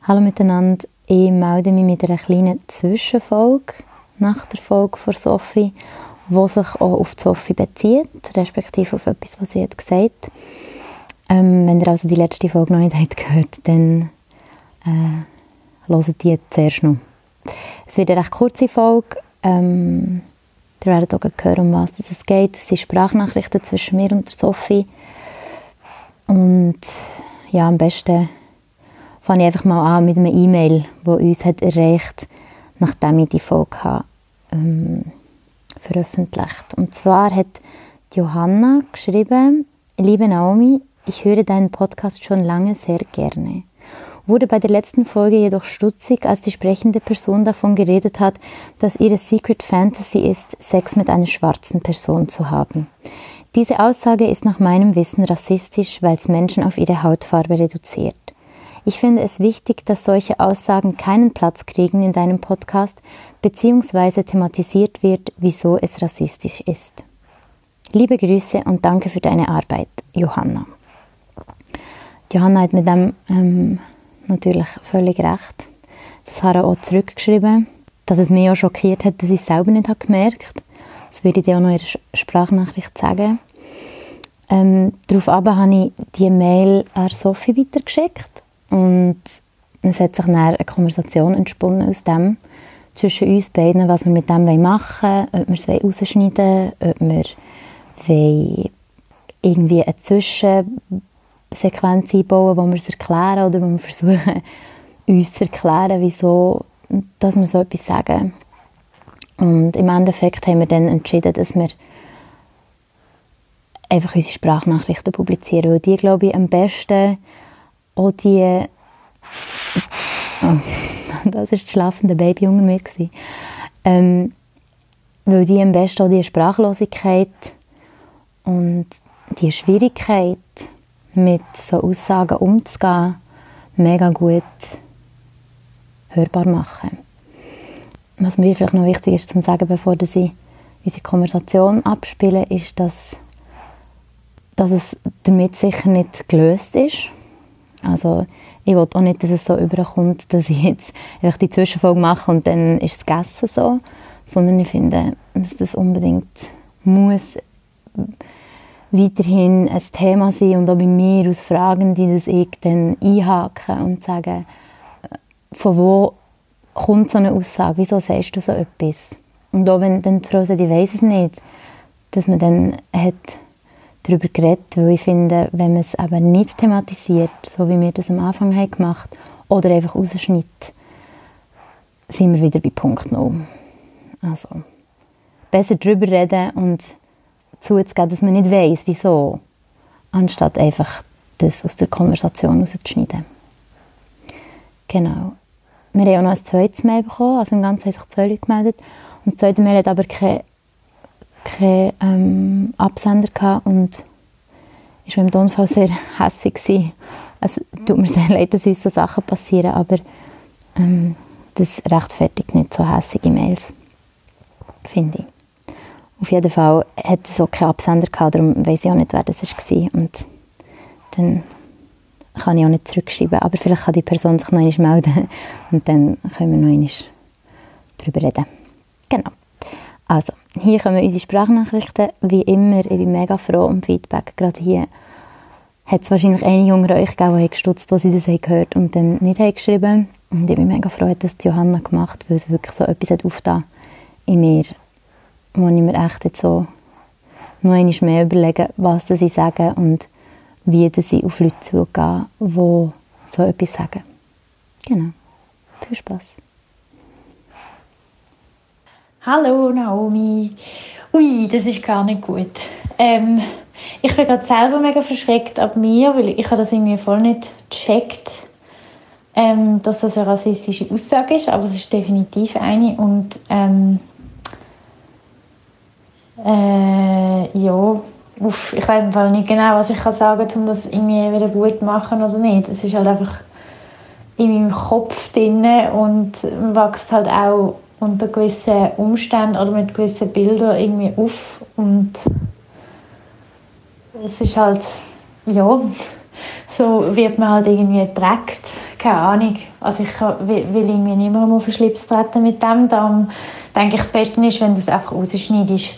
Hallo miteinander, ich melde mich mit einer kleinen Zwischenfolge nach der Folge von Sophie, die sich auch auf Sophie bezieht, respektive auf etwas, was sie hat gesagt. Wenn ihr also die letzte Folge noch nicht habt gehört, dann hört die zuerst noch. Es wird eine recht kurze Folge. Ihr werdet auch hören, um was es geht. Es sind Sprachnachrichten zwischen mir und der Sophie. Und ja, am besten fange ich einfach mal an mit einem E-Mail, das uns hat erreicht, nachdem ich die Folge habe, veröffentlicht. Und zwar hat Johanna geschrieben: Liebe Naomi, ich höre deinen Podcast schon lange sehr gerne. Wurde bei der letzten Folge jedoch stutzig, als die sprechende Person davon geredet hat, dass ihre Secret Fantasy ist, Sex mit einer schwarzen Person zu haben. Diese Aussage ist nach meinem Wissen rassistisch, weil es Menschen auf ihre Hautfarbe reduziert. Ich finde es wichtig, dass solche Aussagen keinen Platz kriegen in deinem Podcast, beziehungsweise thematisiert wird, wieso es rassistisch ist. Liebe Grüße und danke für deine Arbeit, Johanna. Johanna hat mit dem natürlich völlig recht. Das habe ich auch zurückgeschrieben, dass es mich auch schockiert hat, dass ich es selber nicht gemerkt habe. Das werde ich dir auch noch in der Sprachnachricht sagen. Daraufhin habe ich die Mail an Sophie weitergeschickt. Und es hat sich dann eine Konversation entsponnen aus dem, zwischen uns beiden, was wir mit dem machen wollen, ob wir es rausschneiden wollen, ob wir irgendwie eine Zwischensequenz einbauen, wo wir es erklären oder wo wir versuchen, uns zu erklären, wieso dass wir so etwas sagen. Und im Endeffekt haben wir dann entschieden, dass wir einfach unsere Sprachnachrichten publizieren, weil die, glaube ich, am besten auch die, das war das schlafende Baby unter mir, weil die am besten auch die Sprachlosigkeit und die Schwierigkeit, mit so Aussagen umzugehen, mega gut hörbar machen. Was mir vielleicht noch wichtig ist zu sagen, bevor ich unsere Konversation abspiele, ist, dass es damit sicher nicht gelöst ist. Also ich will auch nicht, dass es so überkommt, dass ich jetzt einfach die Zwischenfolge mache und dann ist es gegessen so, sondern ich finde, dass das unbedingt muss weiterhin ein Thema sein und auch bei mir aus Fragen, die das ich dann einhaken und sagen, von wo kommt so eine Aussage, wieso sagst du so etwas? Und auch wenn dann die Frau sagt, ich weiss es nicht, dass man dann hat darüber geredet, weil ich finde, wenn man es eben nicht thematisiert, so wie wir das am Anfang haben gemacht, oder einfach rausschneidet, sind wir wieder bei Punkt 0. Also, besser darüber reden und zuzugeben, dass man nicht weiss, wieso, anstatt einfach das aus der Konversation rauszuschneiden. Genau. Wir haben auch noch ein zweites Mail bekommen, also im Ganzen haben sich 2 Leute gemeldet. Und das zweite Mail hat aber keinen Absender gehabt und war im Tonfall sehr hässig gewesen. Es tut mir sehr leid, dass uns so Sachen passieren, aber das rechtfertigt nicht so hässige Mails, finde ich. Auf jeden Fall hat es auch keinen Absender gehabt, darum weiss ich auch nicht, wer das war. Und dann kann ich auch nicht zurückschreiben, aber vielleicht kann die Person sich noch einmal melden und dann können wir noch einmal darüber reden. Genau. Also, hier kommen unsere Sprachnachrichten. Wie immer, ich bin mega froh um Feedback. Gerade hier hat es wahrscheinlich einige unter euch gegeben, die gestutzt, als sie das gehört und dann nicht geschrieben. Und ich bin mega froh, dass das Johanna gemacht hat, weil es wirklich so etwas aufgetan in mir, wo ich mir echt jetzt so noch einmal mehr überlege, was sie sagen und wie sie auf Leute zugehen, die so etwas sagen. Genau. Viel Spass. Hallo Naomi. Ui, das ist gar nicht gut. Ich bin gerade selber mega verschreckt ab mir, weil ich habe das irgendwie voll nicht gecheckt, dass das eine rassistische Aussage ist, aber es ist definitiv eine und ja, ich weiß nicht genau, was ich sagen kann, um das irgendwie wieder gut zu machen oder nicht. Es ist halt einfach in meinem Kopf drin und wächst halt auch unter gewissen Umständen oder mit gewissen Bildern irgendwie auf und es ist halt, ja, so wird man halt irgendwie geprägt. Keine Ahnung. Also will irgendwie niemandem auf den Schlips treten mit dem. Darum denke ich, das Beste ist, wenn du es einfach rausschneidest.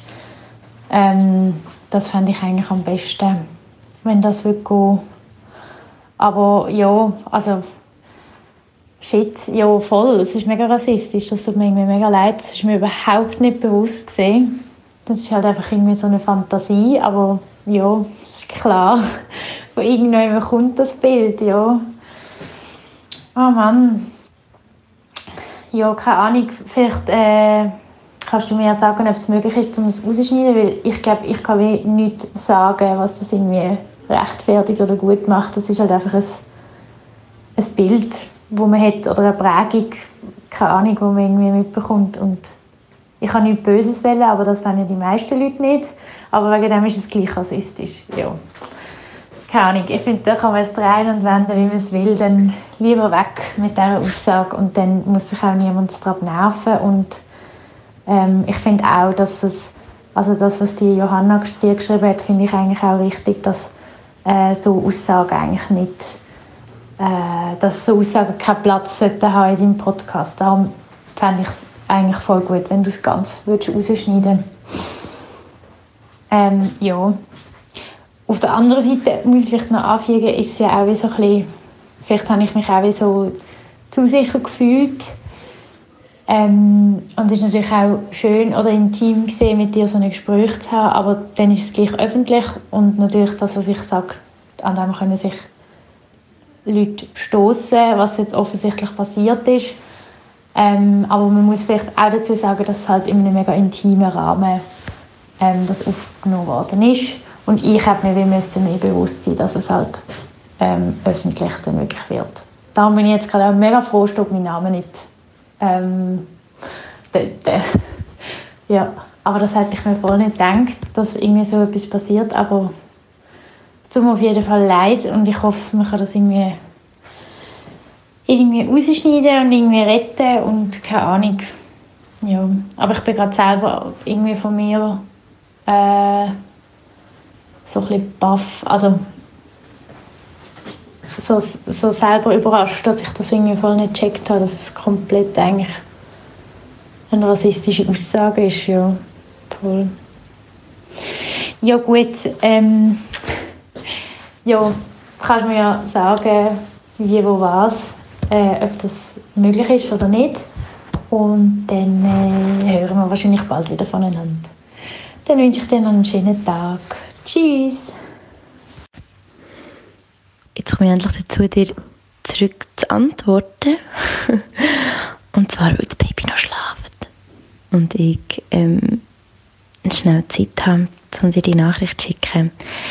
Das fände ich eigentlich am besten, wenn das würde gehen. Aber ja, also shit, ja voll, es ist mega rassistisch, das tut mir irgendwie mega leid, das ist mir überhaupt nicht bewusst gewesen. Das ist halt einfach irgendwie so eine Fantasie, aber ja, es ist klar, von irgendjemandem kommt das Bild, ja. Oh Mann. Ja, keine Ahnung, vielleicht kannst du mir ja sagen, ob es möglich ist, um es rauszuschneiden, weil ich glaube, ich kann wie nichts sagen, was das irgendwie rechtfertigt oder gut macht. Das ist halt einfach ein Bild, das man hat, oder eine Prägung, keine Ahnung, die man irgendwie mitbekommt. Und ich kann nichts Böses wählen, aber das wollen ja die meisten Leute nicht. Aber wegen dem ist es gleich rassistisch. Ja. Keine Ahnung, ich finde, da kann man es drehen und wenden, wie man es will. Dann lieber weg mit dieser Aussage und dann muss sich auch niemand daran nerven. Und ich finde auch, dass also das, was die Johanna dir geschrieben hat, finde ich eigentlich auch richtig, dass so Aussagen eigentlich nicht, dass so Aussagen keinen Platz sollten haben in deinem Podcast. Darum fände ich es eigentlich voll gut, wenn du es ganz rausschneiden würdest. Ja. Auf der anderen Seite muss ich vielleicht noch anfügen, ist es ja auch wie so ein bisschen, vielleicht habe ich mich auch wie so zu sicher gefühlt. Und es ist natürlich auch schön oder intim gesehen, mit dir so ein Gespräch zu haben, aber dann ist es gleich öffentlich und natürlich das, was ich sage, an dem können sich Leute stoßen, was jetzt offensichtlich passiert ist. Aber man muss vielleicht auch dazu sagen, dass es halt in einem mega intimen Rahmen das aufgenommen worden ist. Und ich habe mir mehr bewusst sein, dass es halt öffentlich dann wirklich wird. Darum bin ich jetzt gerade auch mega froh, dass mein Name nicht ja, aber das hätte ich mir voll nicht gedacht, dass irgendwie so etwas passiert, aber es tut mir auf jeden Fall leid und ich hoffe, man kann das irgendwie rausschneiden und irgendwie retten und keine Ahnung. Ja, aber ich bin gerade selber irgendwie von mir so ein bisschen baff, also so selber überrascht, dass ich das irgendwie voll nicht gecheckt habe, dass es komplett eigentlich eine rassistische Aussage ist, ja, voll. Ja gut, ja, kannst du mir ja sagen, wie, wo, was, ob das möglich ist oder nicht. Und dann hören wir wahrscheinlich bald wieder voneinander. Dann wünsche ich dir noch einen schönen Tag. Tschüss! Jetzt komme ich endlich dazu, dir zurück zu antworten. Und zwar, weil das Baby noch schläft. Und ich schnell Zeit habe, um dir die Nachricht zu schicken.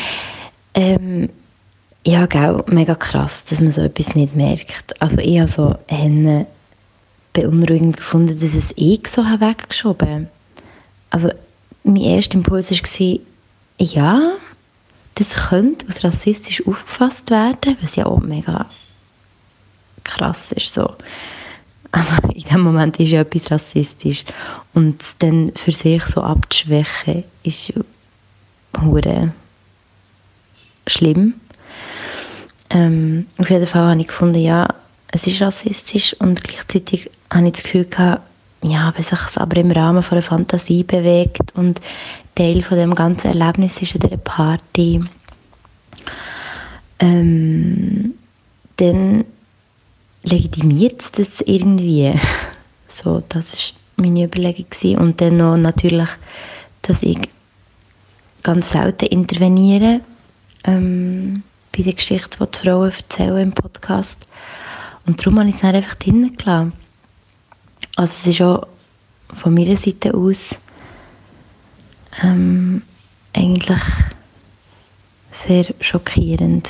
Ja, gell, mega krass, dass man so etwas nicht merkt. Also ich habe so beunruhigend gefunden, dass es so weggeschoben habe. Also mein erster Impuls war, ja, das könnte als rassistisch aufgefasst werden, was ja auch mega krass ist. So. Also in dem Moment ist ja etwas rassistisch. Und es dann für sich so abzuschwächen, ist hure schlimm. Auf jeden Fall habe ich gefunden, ja, es ist rassistisch und gleichzeitig habe ich das Gefühl gehabt, ja, wenn sich es aber im Rahmen von einer Fantasie bewegt und Teil von dem ganzen Erlebnis ist an dieser Party, dann legitimiert es das irgendwie. So, das war meine Überlegung gewesen. Und dann noch natürlich, dass ich ganz selten interveniere bei der Geschichte, die die Frauen erzählen im Podcast. Und darum habe ich es dann einfach drinnen gelassen. Also es ist auch von meiner Seite aus eigentlich sehr schockierend.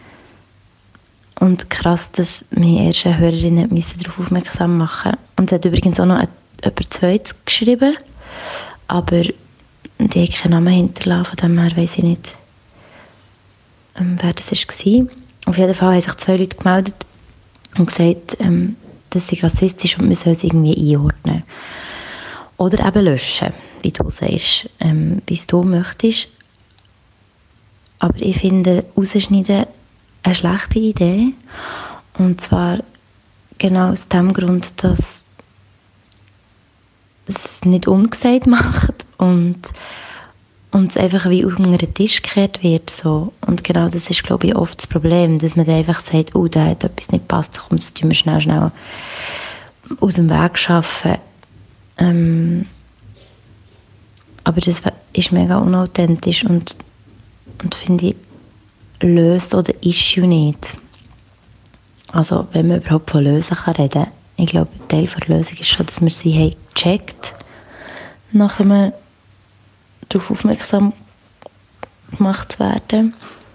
Und krass, dass meine erste Hörerin darauf aufmerksam machen musste. Und sie hat übrigens auch noch jemand Zweites geschrieben, aber die hat keinen Namen hinterlassen, von dem her weiss ich nicht, wer das war. Auf jeden Fall haben sich 2 Leute gemeldet und gesagt, das sei rassistisch und man soll es irgendwie einordnen. Oder eben löschen, wie du sagst, wie es du möchtest. Aber ich finde, rausschneiden eine schlechte Idee. Und zwar genau aus dem Grund, dass es nicht ungesagt macht und es einfach wie unter den Tisch gekehrt wird. So. Und genau das ist, glaube ich, oft das Problem, dass man dann einfach sagt, oh, da hat etwas nicht gepasst, komm, das tun wir schnell aus dem Weg schaffen. Aber das ist mega unauthentisch und finde ich, löst oder Issue nicht. Also, wenn man überhaupt von Lösen reden kann, ich glaube, ein Teil der Lösung ist schon, dass wir sie haben gecheckt, nachdem wir darauf aufmerksam gemacht zu werden.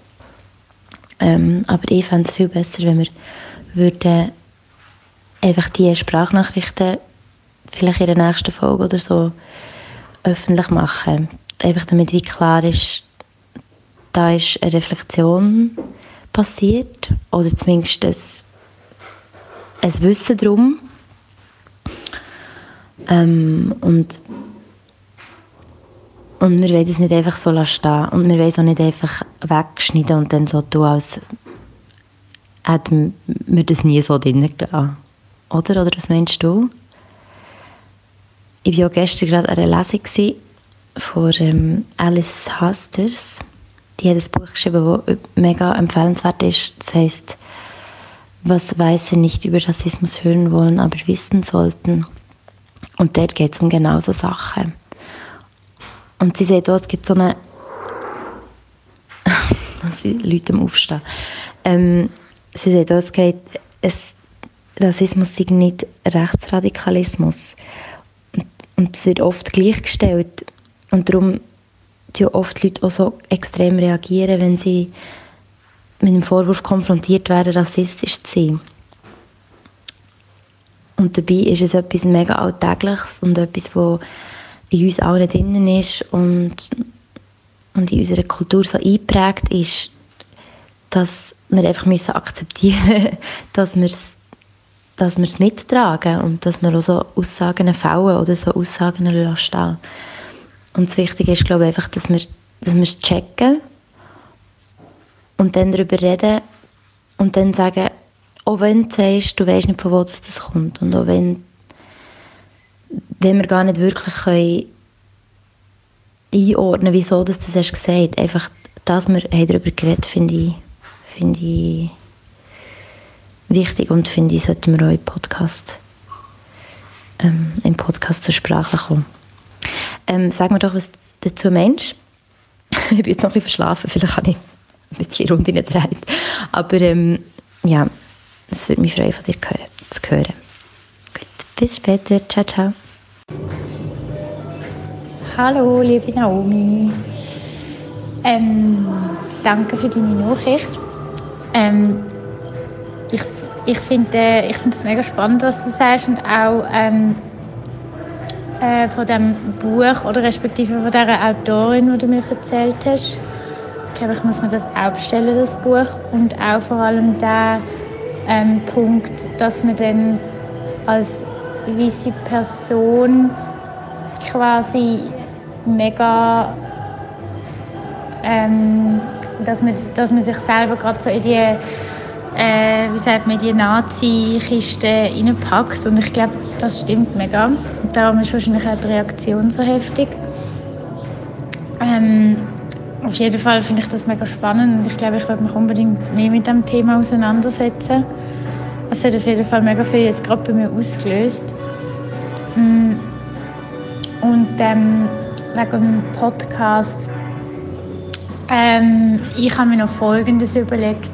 Aber ich fände es viel besser, wenn wir würden einfach die Sprachnachrichten vielleicht in der nächsten Folge oder so öffentlich machen. Einfach damit wie klar ist, da ist eine Reflexion passiert oder zumindest ein Wissen darum. Und wir wollen es nicht einfach so stehen und wir wollen es auch nicht einfach wegschneiden und dann so tun, als hätten wir das nie so drin gelassen. Oder was meinst du? Ich war ja gestern gerade an einer Lesung von Alice Hasters. Die hat ein Buch geschrieben, das mega empfehlenswert ist. Das heisst, was Weiße nicht über Rassismus hören wollen, aber wissen sollten. Und dort geht es um genau so Sachen. Und sie sagt auch, es gibt so eine... Leute am Aufstehen. Sie sagt auch, Rassismus sei nicht Rechtsradikalismus. Und es wird oft gleichgestellt. Und darum reagieren oft Leute auch so extrem reagieren, wenn sie mit dem Vorwurf konfrontiert werden, rassistisch zu sein. Und dabei ist es etwas mega Alltägliches und etwas, das in uns allen drinnen ist und in unserer Kultur so eingeprägt ist, dass wir einfach akzeptieren müssen, dass wir es mittragen und dass wir auch so Aussagen fällen oder so Aussagen lassen. Und das Wichtige ist, glaube ich, einfach, dass wir es checken und dann darüber reden und dann sagen, auch wenn du sagst, du weißt nicht, von wo das kommt und auch wenn wir gar nicht wirklich einordnen können, wieso du das hast gesagt. Einfach, dass wir darüber geredet haben, finde ich wichtig und finde ich, sollten wir auch im Podcast zur Sprache kommen. Sag mir doch, was du dazu meinst. Ich bin jetzt noch ein bisschen verschlafen, vielleicht habe ich ein bisschen Runde nicht gedreht. Aber ja, es würde mich freuen, von dir zu hören. Gut, bis später. Ciao, ciao. Hallo, liebe Naomi. Danke für deine Nachricht. Ich finde es mega spannend, was du sagst und auch von dem Buch oder respektive von dieser Autorin, die du mir erzählt hast. Ich glaube, ich muss mir das auch bestellen, das Buch. Und auch vor allem der Punkt, dass man dann als weiße Person quasi mega dass man sich selber gerade so in die die Nazi-Kiste reinpackt. Und ich glaube, das stimmt mega. Und darum ist wahrscheinlich auch die Reaktion so heftig. Auf jeden Fall finde ich das mega spannend und ich glaube, ich werde mich unbedingt mehr mit dem Thema auseinandersetzen. Es hat auf jeden Fall mega viel jetzt gerade bei mir ausgelöst. Und wegen dem Podcast, ich habe mir noch Folgendes überlegt.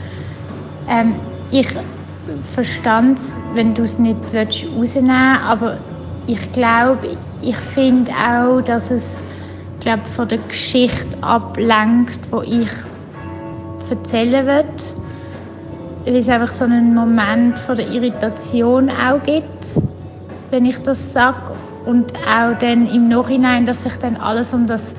Ich verstand es, wenn du es nicht rausnehmen willst, aber ich glaube, ich finde auch, dass es von der Geschichte ablenkt, die ich erzählen will. Weil es einfach so einen Moment von der Irritation auch gibt, wenn ich das sage. Und auch dann im Nachhinein, dass sich dann alles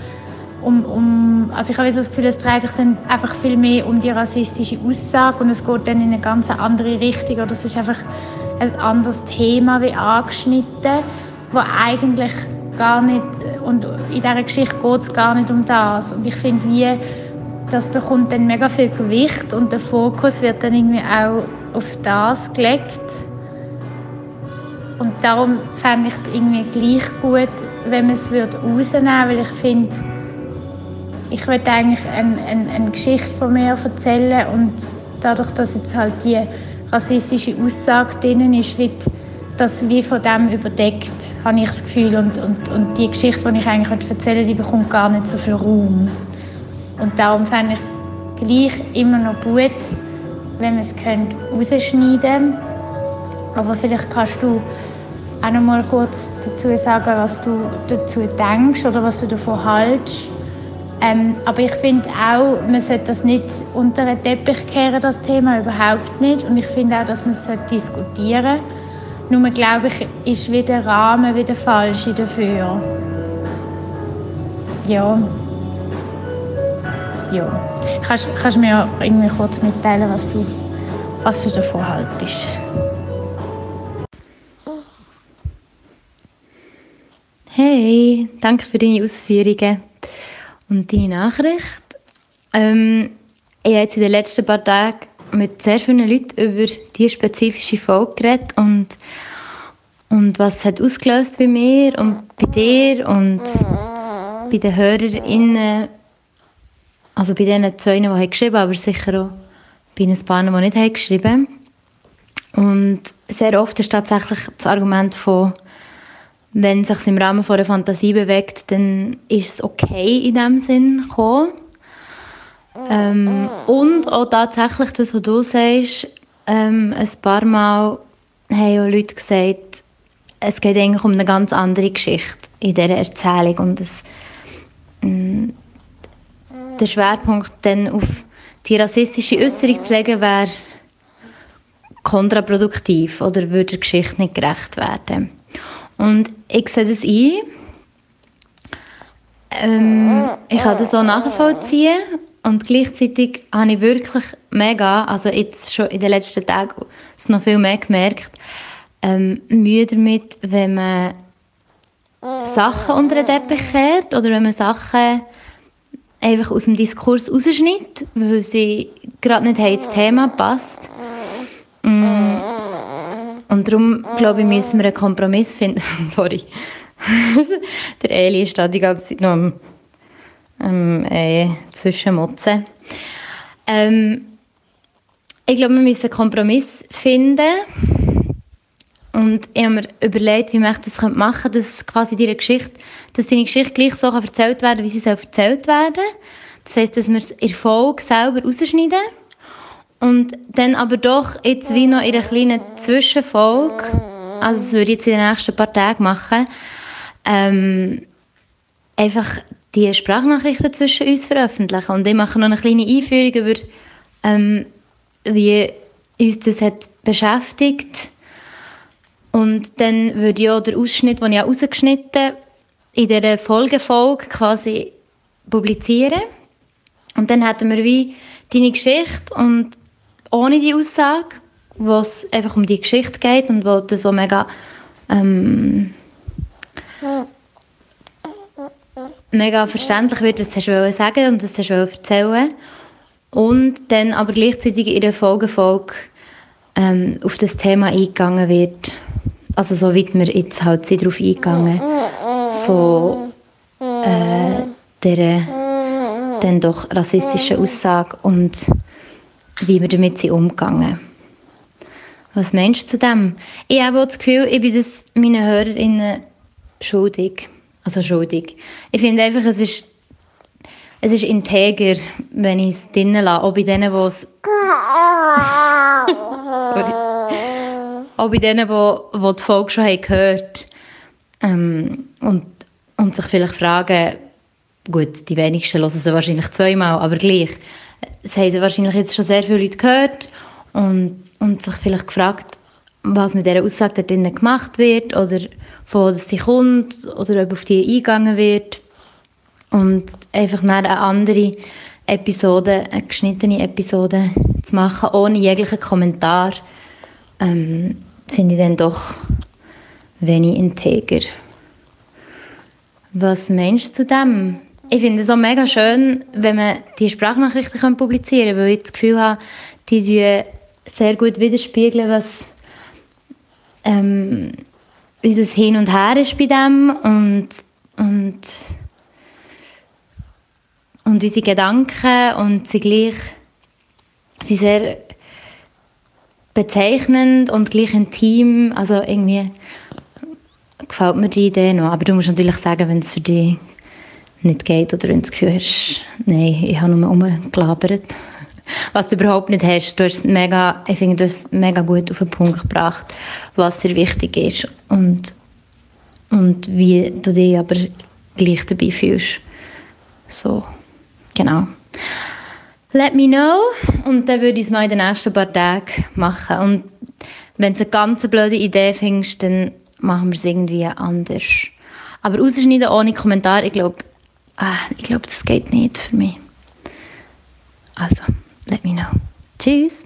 also ich habe so das Gefühl, es dreht sich dann einfach viel mehr um die rassistische Aussage und es geht dann in eine ganz andere Richtung oder es ist einfach ein anderes Thema wie angeschnitten, wo eigentlich gar nicht, und in dieser Geschichte geht es gar nicht um das. Und ich finde, das bekommt dann mega viel Gewicht und der Fokus wird dann irgendwie auch auf das gelegt. Und darum fände ich es irgendwie gleich gut, wenn man es rausnehmen würde, weil ich finde, ich würde eigentlich eine Geschichte von mir erzählen und dadurch, dass jetzt halt die rassistische Aussage drin ist, wird das wie von dem überdeckt, habe ich das Gefühl. Und die Geschichte, die ich eigentlich erzählen will, die bekommt gar nicht so viel Raum. Und darum fände ich es gleich immer noch gut, wenn man es rausschneiden könnte. Aber vielleicht kannst du auch noch mal kurz dazu sagen, was du dazu denkst oder was du davon hältst. Aber ich finde auch, man sollte das nicht unter den Teppich kehren, das Thema, überhaupt nicht. Und ich finde auch, dass man es diskutieren sollte. Nur glaube ich, ist wieder der Rahmen wieder falsch dafür. Ja. Kannst du mir irgendwie kurz mitteilen, was du davon haltest? Hey, danke für deine Ausführungen und deine Nachricht. Ich habe jetzt in den letzten paar Tagen mit sehr vielen Leuten über diese spezifische Folge geredet und was es hat ausgelöst bei mir und bei dir und bei den HörerInnen, also bei denen zwei, die geschrieben haben, aber sicher auch bei ein paar, die nicht geschrieben haben. Und sehr oft ist tatsächlich das Argument von, wenn es sich im Rahmen von einer Fantasie bewegt, dann ist es okay in diesem Sinn gekommen. Und auch tatsächlich das, was du sagst, ein paar Mal haben auch Leute gesagt, es geht eigentlich um eine ganz andere Geschichte in dieser Erzählung und der Schwerpunkt dann auf die rassistische Äußerung zu legen, wäre kontraproduktiv oder würde der Geschichte nicht gerecht werden. Und ich sehe das ein. Ich kann das so nachvollziehen und gleichzeitig habe ich wirklich mega, also jetzt schon in den letzten Tagen es noch viel mehr gemerkt, Mühe damit, wenn man Sachen unter den Teppich kehrt oder wenn man Sachen einfach aus dem Diskurs rausschneidet, weil sie gerade nicht ins Thema passt. Und darum, glaube ich, müssen wir einen Kompromiss finden. Sorry. Der Eli ist da die ganze Zeit noch zwischenmotzen. Ich glaube, wir müssen einen Kompromiss finden. Und ich habe mir überlegt, wie ich das machen könnte, dass quasi deine Geschichte gleich so erzählt werden kann, wie sie erzählt werden soll. Das heisst, dass wir es in Folge selber rausschneiden. Und dann aber doch jetzt wie noch in einer kleinen Zwischenfolge, also das würde ich jetzt in den nächsten paar Tagen machen, einfach die Sprachnachrichten zwischen uns veröffentlichen. Und ich mache noch eine kleine Einführung über, wie uns das hat beschäftigt. Und dann würde ich auch den Ausschnitt, den ich auch rausgeschnitten in dieser Folge quasi publizieren. Und dann hätten wir wie deine Geschichte und ohne die Aussage, wo es einfach um die Geschichte geht und wo das so mega mega verständlich wird, was du sagen und was du erzählen. Und dann aber gleichzeitig in der Folge auf das Thema eingegangen wird. Also so wie wir jetzt halt sind darauf eingegangen von dieser dann doch rassistischen Aussage und wie wir damit sind umgegangen. Was meinst du zu dem? Ich habe auch das Gefühl, ich bin das meinen HörerInnen schuldig. Also schuldig. Ich finde einfach, es ist integer, wenn ich es drinnen lasse. Auch bei denen, die es... Sorry. Auch bei denen, die die Folge schon gehört haben. Und sich vielleicht fragen, gut, die wenigsten hören sie wahrscheinlich zweimal, aber gleich. Es haben sie wahrscheinlich jetzt schon sehr viele Leute gehört und sich vielleicht gefragt, was mit dieser Aussage da drinnen gemacht wird oder von wo sie kommt oder ob auf die eingegangen wird. Und einfach eine andere Episode, eine geschnittene Episode zu machen, ohne jeglichen Kommentar, finde ich dann doch wenig integer. Was meinst du zu dem? Ich finde es auch mega schön, wenn man die Sprachnachrichten publizieren kann, weil ich das Gefühl habe, die sehr gut widerspiegeln, was unser Hin und Her ist bei dem und unsere Gedanken und sie sind sehr bezeichnend und gleich intim. Also irgendwie gefällt mir die Idee noch. Aber du musst natürlich sagen, wenn es für dich nicht geht oder wenn du das Gefühl hast, nein, ich habe nur rumgelabert. Was du überhaupt nicht hast. Ich finde, du hast es mega gut auf den Punkt gebracht, was dir wichtig ist und wie du dich aber gleich dabei fühlst. So, genau. Let me know und dann würde ich es mal in den nächsten paar Tagen machen. Und wenn du eine ganz blöde Idee findest, dann machen wir es irgendwie anders. Aber rausschneiden ohne Kommentar, ich glaube, das geht nicht für mich. Also, let me know. Tschüss.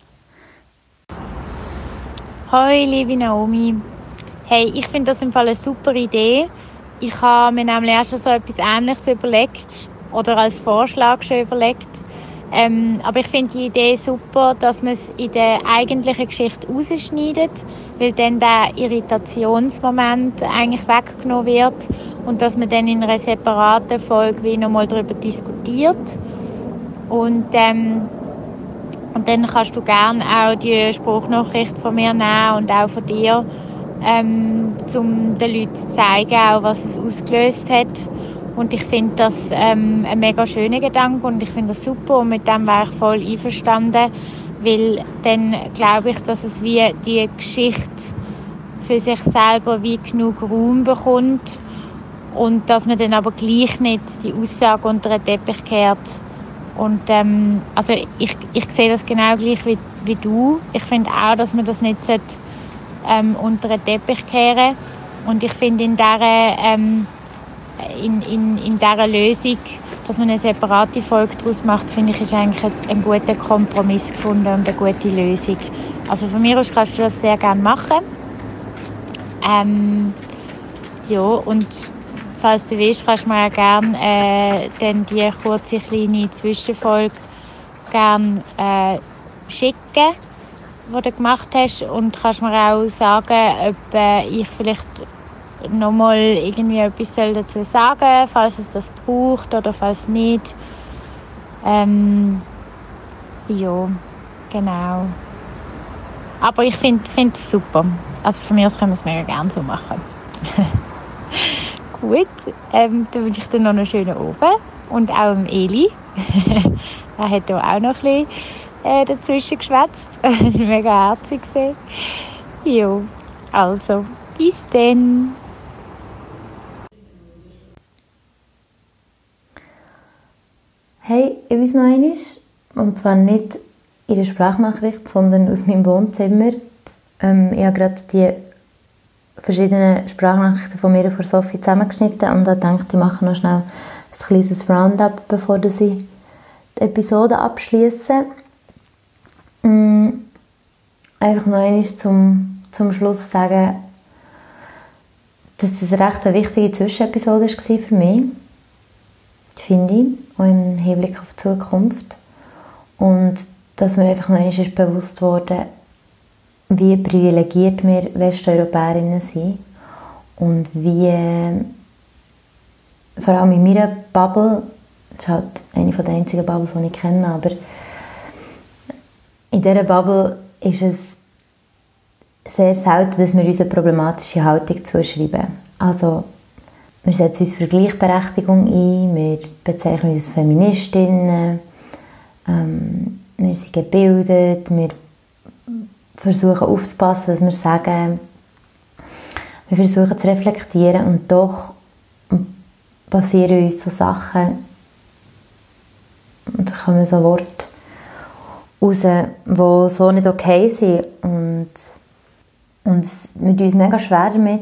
Hoi, liebe Naomi. Hey, ich finde das im Fall eine super Idee. Ich habe mir nämlich auch schon so etwas Ähnliches überlegt oder als Vorschlag schon überlegt. Aber ich finde die Idee super, dass man es in der eigentlichen Geschichte rausschneidet, weil dann der Irritationsmoment eigentlich weggenommen wird und dass man dann in einer separaten Folge wie nochmal darüber diskutiert. Und dann kannst du gerne auch die Spruchnachricht von mir nehmen und auch von dir, um den Leuten zu zeigen, auch was es ausgelöst hat. Und ich finde das ein mega schöner Gedanke und ich finde das super und mit dem wäre ich voll einverstanden, weil dann glaube ich, dass es wie die Geschichte für sich selber wie genug Raum bekommt und dass man dann aber gleich nicht die Aussage unter den Teppich kehrt. Und also ich sehe das genau gleich wie du. Ich finde auch, dass man das nicht unter den Teppich kehren sollte. Und ich finde in dieser Lösung, dass man eine separate Folge daraus macht, finde ich, ist eigentlich ein guter Kompromiss gefunden und eine gute Lösung. Also von mir aus kannst du das sehr gerne machen. Ja, und falls du willst, kannst du mir ja gerne dann die kurze kleine Zwischenfolge gerne schicken, die du gemacht hast, und kannst mir auch sagen, ob ich vielleicht nochmal irgendwie etwas dazu sagen, falls es das braucht oder falls nicht. Ja, genau. Aber ich finde es super. Also von mir aus können wir es mega gerne so machen. Gut, dann wünsche ich dir noch einen schönen Abend und auch dem Eli. Er hat hier auch noch ein bisschen dazwischen geschwätzt. Das war mega herzig. Ja, also, bis dann. Hey, ich weiß noch einmal, und zwar nicht in der Sprachnachricht, sondern aus meinem Wohnzimmer. Ich habe gerade die verschiedenen Sprachnachrichten von mir und von Sophie zusammengeschnitten und habe gedacht, ich mache noch schnell ein kleines Roundup, bevor ich die Episode abschließe. Einfach noch einmal zum Schluss sagen, dass das recht eine wichtige Zwischenepisode war für mich, finde ich, auch im Hinblick auf die Zukunft. Und dass mir einfach noch einmal bewusst wurde, wie privilegiert wir Westeuropäerinnen sind und wie, vor allem in meiner Bubble, das ist halt eine der einzigen Bubbles, die ich kenne, aber in dieser Bubble ist es sehr selten, dass wir uns eine problematische Haltung zuschreiben. Also, wir setzen uns für Gleichberechtigung ein, wir bezeichnen uns als Feministinnen, wir sind gebildet, wir versuchen aufzupassen, was wir sagen, wir versuchen zu reflektieren und doch passieren uns so Sachen und da kommen so Worte raus, die so nicht okay sind und es mit uns mega schwer damit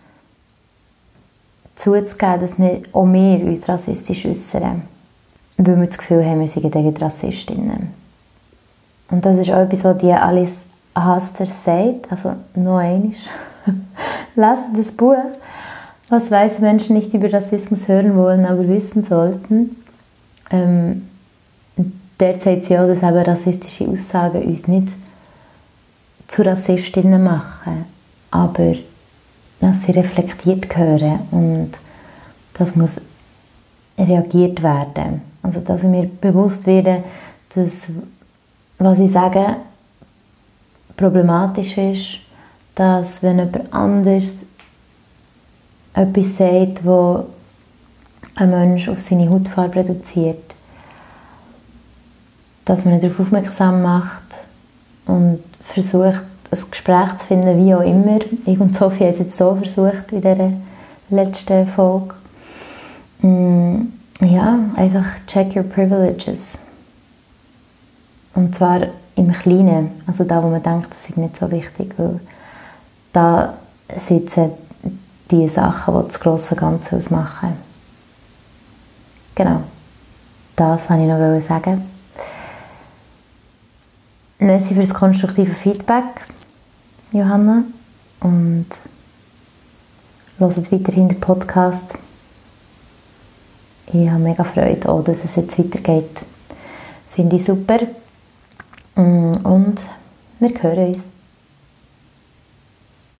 zuzugeben, dass auch wir uns rassistisch äußern, weil wir das Gefühl haben, wir seien Rassistinnen. Und das ist auch etwas, was die Alice Haster sagt, also noch einmal, lesen das Buch. was weiße Menschen nicht über Rassismus hören wollen, aber wissen sollten. Der sagt sie auch, dass eben rassistische Aussagen uns nicht zu Rassistinnen machen, aber dass sie reflektiert gehören und das muss reagiert werden. Also dass mir bewusst wird, dass, was ich sage, problematisch ist, dass wenn jemand anders etwas sagt, das ein Mensch auf seine Hautfarbe reduziert, dass man ihn darauf aufmerksam macht und versucht, ein Gespräch zu finden, wie auch immer. Ich und Sophie haben es jetzt so versucht in dieser letzten Folge. Ja, einfach check your privileges. Und zwar im Kleinen, also da, wo man denkt, das ist nicht so wichtig, weil da sitzen die Sachen, die das grosse Ganze ausmachen. Genau, das wollte ich noch sagen. Merci für das konstruktive Feedback, Johanna. Und hört weiterhin den Podcast. Ich habe mega Freude, auch, dass es jetzt weitergeht. Finde ich super. Und wir hören uns.